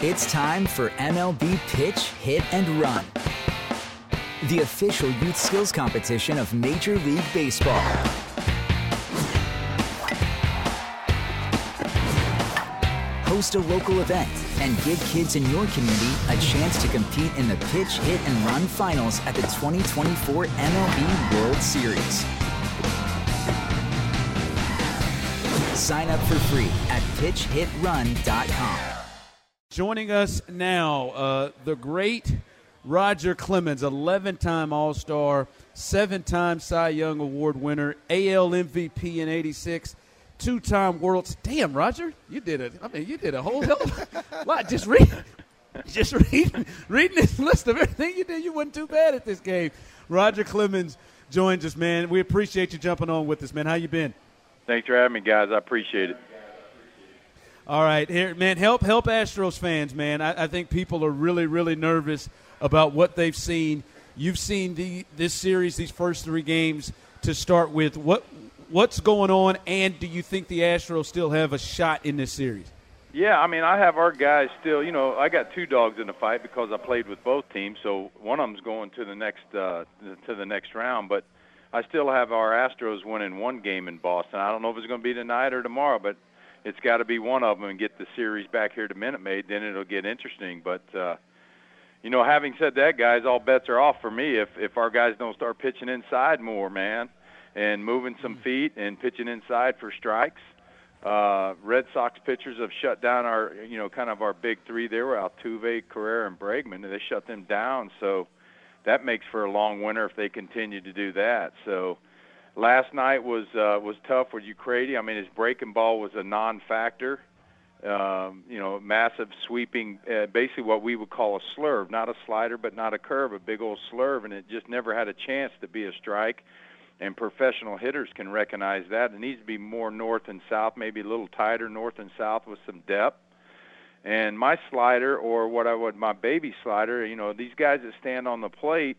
It's time for MLB Pitch, Hit, and Run, the official youth skills competition of Major League Baseball. Host a local event and give kids in your community a chance to compete in the Pitch, Hit, and Run finals at the 2024 MLB World Series. Sign up for free at pitchhitrun.com. Joining us now, the great Roger Clemens, 11-time All-Star, 7-time Cy Young Award winner, AL MVP in '86, 2-time World. Damn, Roger, you did a whole hell of a lot. Just reading this list of everything you did. You wasn't too bad at this game. Roger Clemens joins us, man. We appreciate you jumping on with us, man. How you been? Thanks for having me, guys. I appreciate it. All right, here, man, help Astros fans, man. I think people are really, really nervous about what they've seen. You've seen this series, these first 3 games to start with. What's going on, and do you think the Astros still have a shot in this series? Yeah, I mean, I have our guys still. You know, I got 2 dogs in the fight because I played with both teams, so one of them's going to the next round. But I still have our Astros winning 1 game in Boston. I don't know if it's going to be tonight or tomorrow, but it's got to be one of them and get the series back here to Minute Maid. Then it'll get interesting. But, you know, having said that, guys, all bets are off for me if our guys don't start pitching inside more, man, and moving some feet and pitching inside for strikes. Red Sox pitchers have shut down our, you know, kind of our big 3 there, Altuve, Carrera, and Bregman, and they shut them down. So that makes for a long winter if they continue to do that. So last night was tough with Ukrady. I mean, his breaking ball was a non-factor. You know, massive sweeping, basically what we would call a slurve, not a slider, but not a curve, a big old slurve, and it just never had a chance to be a strike. And professional hitters can recognize that. It needs to be more north and south, maybe a little tighter north and south with some depth. And my slider, or my baby slider, you know, these guys that stand on the plate,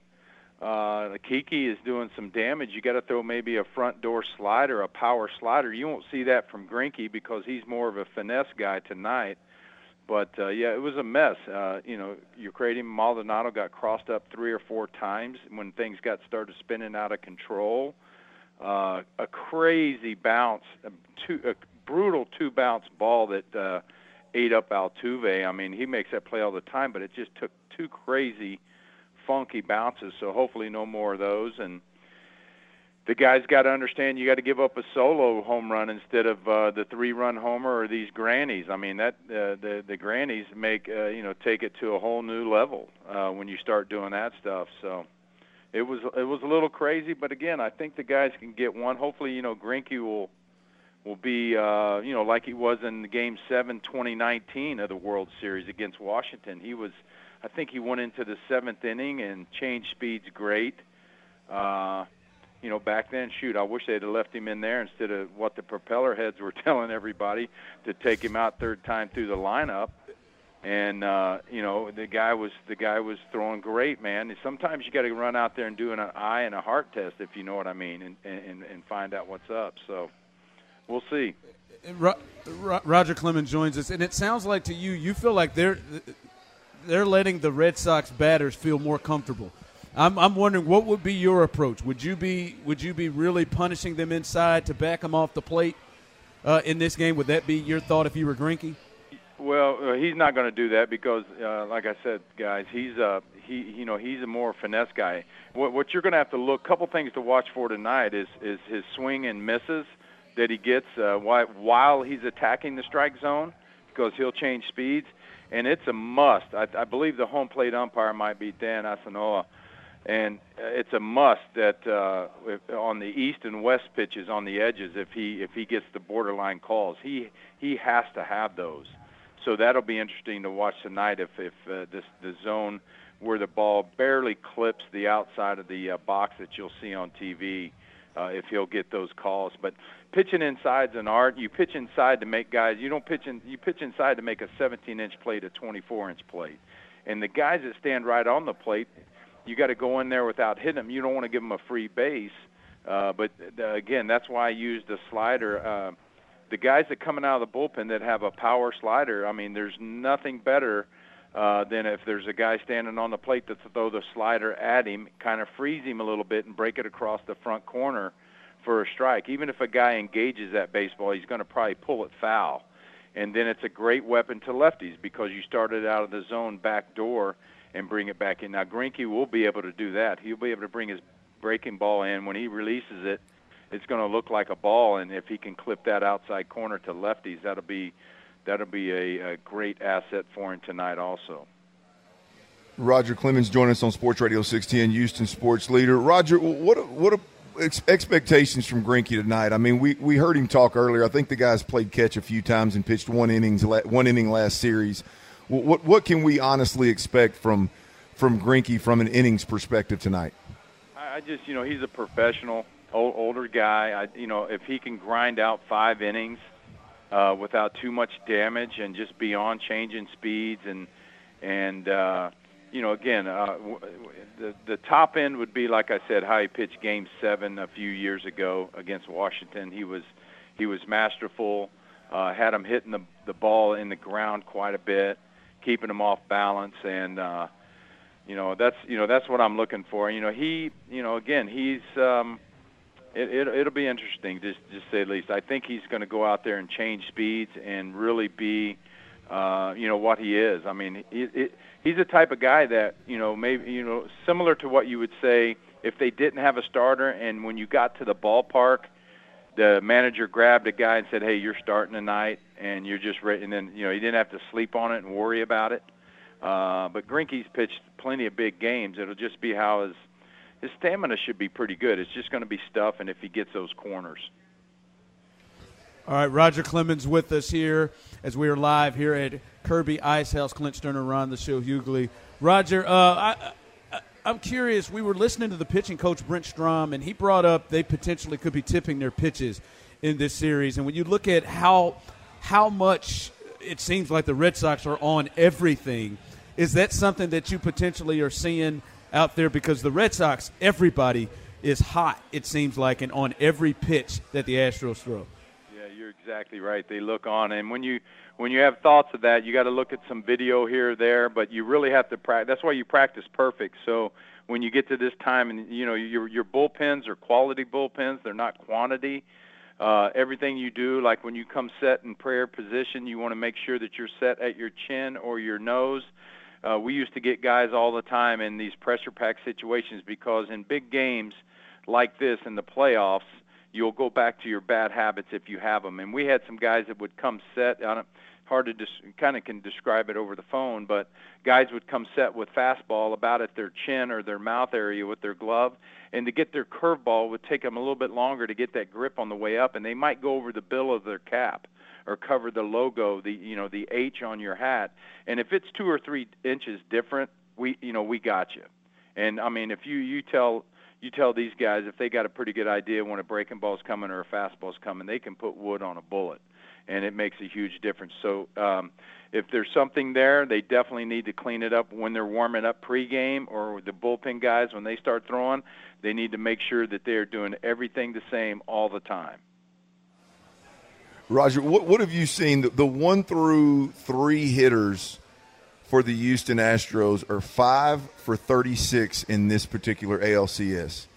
Kiki is doing some damage. You got to throw maybe a front door slider, a power slider. You won't see that from Greinke because he's more of a finesse guy tonight. But yeah, it was a mess. You know, Ukrady and Maldonado got crossed up 3 or 4 times when things started spinning out of control. A crazy bounce, a brutal 2-bounce ball that ate up Altuve. I mean, he makes that play all the time, but it just took 2 crazy, funky bounces, so hopefully no more of those. And the guys got to understand you got to give up a solo home run instead of the 3-run homer or these grannies. I mean, that the grannies make take it to a whole new level when you start doing that stuff. So it was a little crazy, but again, I think the guys can get one. Hopefully, you know, Greinke will be like he was in Game 7, 2019 of the World Series against Washington. I think he went into the 7th inning and changed speeds great. You know, back then, I wish they'd have left him in there instead of what the propeller heads were telling everybody to take him out 3rd time through the lineup. And you know, the guy was throwing great, man. And sometimes you got to run out there and do an eye and a heart test, if you know what I mean, and find out what's up. So we'll see. Roger Clemens joins us, and it sounds like to you feel like they're letting the Red Sox batters feel more comfortable. I'm wondering, what would be your approach? Would you be really punishing them inside to back them off the plate in this game? Would that be your thought if you were Greinke? Well, he's not going to do that because, like I said, guys, he's a more finesse guy. What you're going to have to look, couple things to watch for tonight is his swing and misses that he gets while he's attacking the strike zone, because he'll change speeds, and it's a must. I believe the home plate umpire might be Dan Asanoa. And it's a must that on the east and west pitches on the edges, if he gets the borderline calls, he has to have those. So that'll be interesting to watch tonight if the zone where the ball barely clips the outside of the box that you'll see on TV, if he'll get those calls. But pitching inside's an art. You pitch inside to make guys. You pitch inside to make a 17-inch plate a 24-inch plate. And the guys that stand right on the plate, you got to go in there without hitting them. You don't want to give them a free base. But again, that's why I used the slider the guys that coming out of the bullpen that have a power slider, I mean, there's nothing better than if there's a guy standing on the plate to throw the slider at him, kind of freeze him a little bit and break it across the front corner for a strike. Even if a guy engages that baseball, he's going to probably pull it foul. And then it's a great weapon to lefties because you started out of the zone back door and bring it back in. Now, Greinke will be able to do that. He'll be able to bring his breaking ball in. When he releases it, it's going to look like a ball, and if he can clip that outside corner to lefties, that'll be a great asset for him tonight also. Roger Clemens joining us on Sports Radio 610, Houston Sports Leader. Roger, what expectations from Greinke tonight? I mean, we heard him talk earlier. I think the guy's played catch a few times and pitched one inning last series. What can we honestly expect from Greinke from an innings perspective tonight? I just, he's a professional, older guy. If he can grind out 5 innings without too much damage and just beyond changing speeds and again, the top end would be, like I said, how he pitched Game 7 a few years ago against Washington. He was masterful, had him hitting the ball in the ground quite a bit, keeping him off balance, and that's what I'm looking for. He's it'll be interesting, just say the least. I think he's going to go out there and change speeds and really be, what he is. I mean, he's the type of guy that, maybe, similar to what you would say if they didn't have a starter and when you got to the ballpark, the manager grabbed a guy and said, hey, you're starting tonight, and you're just ready. And then, he didn't have to sleep on it and worry about it. But Greinke's pitched plenty of big games. It'll just be how his stamina should be pretty good. It's just going to be stuff, and if he gets those corners. All right, Roger Clemens with us here as we are live here at Kirby Ice House. Clint Sterner, Ron the Show, Hughley. Roger, I'm curious. We were listening to the pitching coach, Brent Strom, and he brought up they potentially could be tipping their pitches in this series. And when you look at how much it seems like the Red Sox are on everything, is that something that you potentially are seeing out there? Because the Red Sox, everybody is hot, it seems like, and on every pitch that the Astros throw. You're exactly right. They look on, and when you have thoughts of that, you got to look at some video here or there, but you really have to practice. That's why you practice perfect. So when you get to this time, and your bullpens are quality bullpens, they're not quantity. Everything you do, like when you come set in prayer position, you want to make sure that you're set at your chin or your nose. We used to get guys all the time in these pressure pack situations because in big games like this in the playoffs, you'll go back to your bad habits if you have them. And we had some guys that would come set on it. Hard to kind of can describe it over the phone, but guys would come set with fastball about at their chin or their mouth area with their glove, and to get their curveball would take them a little bit longer to get that grip on the way up, and they might go over the bill of their cap or cover the logo, the H on your hat. And if it's 2 or 3 inches different, we got you. And I mean, if you tell these guys if they got a pretty good idea when a breaking ball's coming or a fastball's coming, they can put wood on a bullet, and it makes a huge difference. So if there's something there, they definitely need to clean it up when they're warming up pregame, or the bullpen guys when they start throwing, they need to make sure that they're doing everything the same all the time. Roger, what have you seen? The 1 through 3 hitters for the Houston Astros are 5 for 36 in this particular ALCS.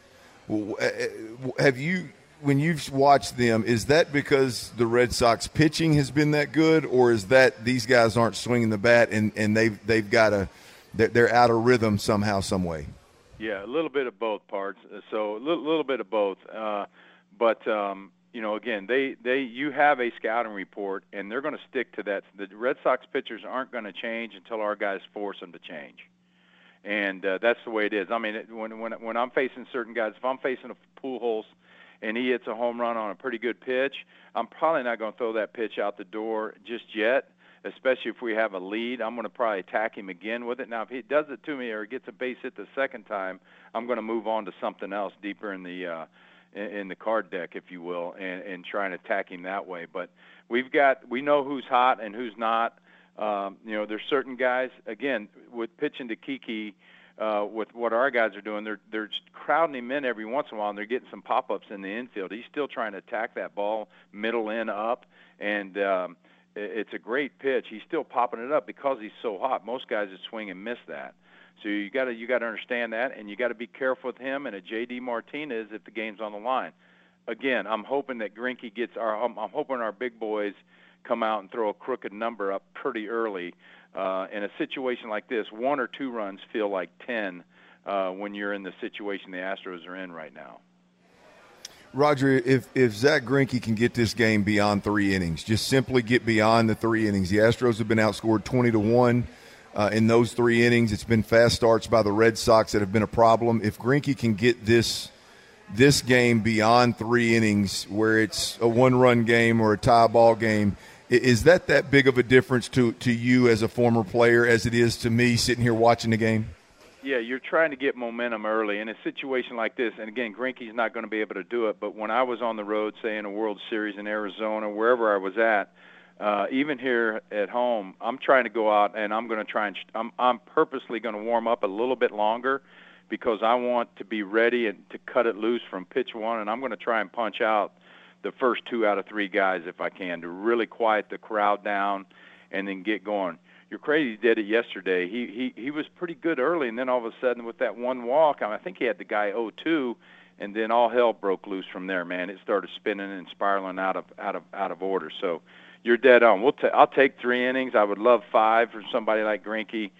When you've watched them, is that because the Red Sox pitching has been that good, or is that these guys aren't swinging the bat and they're out of rhythm somehow, some way? Yeah, a little bit of both parts. So a little bit of both. But again, you have a scouting report, and they're going to stick to that. The Red Sox pitchers aren't going to change until our guys force them to change, and that's the way it is. I mean, when I'm facing certain guys, if I'm facing a Pujols and he hits a home run on a pretty good pitch, I'm probably not going to throw that pitch out the door just yet, especially if we have a lead. I'm going to probably attack him again with it. Now, if he does it to me or gets a base hit the second time, I'm going to move on to something else deeper in the card deck, if you will, and try and attack him that way. But we know who's hot and who's not. There's certain guys, again, with pitching to Kiki, with what our guys are doing, they're just crowding him in every once in a while, and they're getting some pop-ups in the infield. He's still trying to attack that ball, middle in, up, and it's a great pitch. He's still popping it up because he's so hot. Most guys that swing and miss that. So you got to understand that, and you got to be careful with him and a J.D. Martinez if the game's on the line. Again, I'm hoping that Greinke I'm hoping our big boys come out and throw a crooked number up pretty early. In a situation like this, 1 or 2 runs feel like 10 when you're in the situation the Astros are in right now. Roger, if Zach Greinke can get this game beyond 3 innings, just simply get beyond the 3 innings. The Astros have been outscored 20-1 in those 3 innings. It's been fast starts by the Red Sox that have been a problem. If Greinke can get this game beyond 3 innings where it's a 1-run game or a tie ball game, is that big of a difference to you as a former player as it is to me sitting here watching the game? Yeah, you're trying to get momentum early in a situation like this. And, again, Greinke's not going to be able to do it. But when I was on the road, say in a World Series in Arizona, wherever I was at, even here at home, I'm trying to go out and I'm going to try and I'm purposely going to warm up a little bit longer because I want to be ready and to cut it loose from pitch 1. And I'm going to try and punch out the first 2 out of 3 guys if I can to really quiet the crowd down and then get going. You're crazy did it yesterday. He was pretty good early, and then all of a sudden with that 1 walk, I think he had the guy 0-2, and then all hell broke loose from there. Man, it started spinning and spiraling out of order. So you're dead on. I'll take 3 innings. I would love 5 for somebody like Greinke.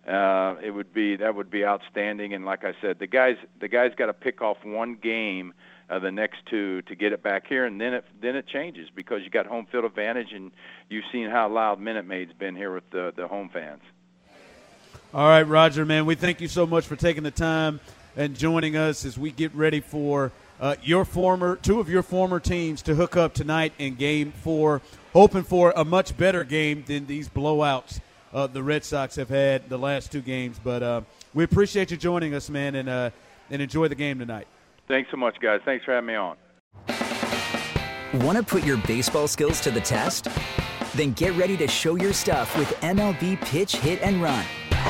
That would be outstanding. And like I said, the guy's got to pick off 1 game. The next 2 to get it back here, and then it changes because you got home field advantage, and you've seen how loud Minute Maid's been here with the home fans. All right, Roger, man, we thank you so much for taking the time and joining us as we get ready for 2 of your former teams to hook up tonight in Game 4, hoping for a much better game than these blowouts the Red Sox have had the last 2 games. But we appreciate you joining us, man, and enjoy the game tonight. Thanks so much, guys. Thanks for having me on. Want to put your baseball skills to the test? Then get ready to show your stuff with MLB Pitch, Hit, and Run.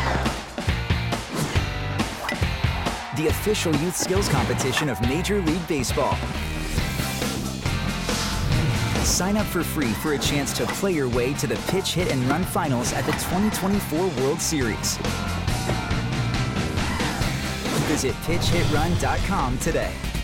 The official youth skills competition of Major League Baseball. Sign up for free for a chance to play your way to the Pitch, Hit, and Run finals at the 2024 World Series. Visit pitchhitrun.com today.